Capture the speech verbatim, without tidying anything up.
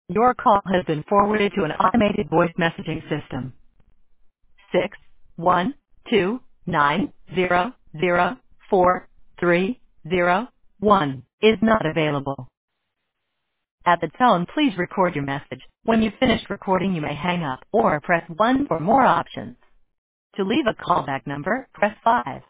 Your call has been forwarded to an automated voice messaging system. Six one two nine zero zero four three zero one is not available. At the tone, please record your message. When you've finished recording, you may hang up or press one for more options. To leave a callback number, press five.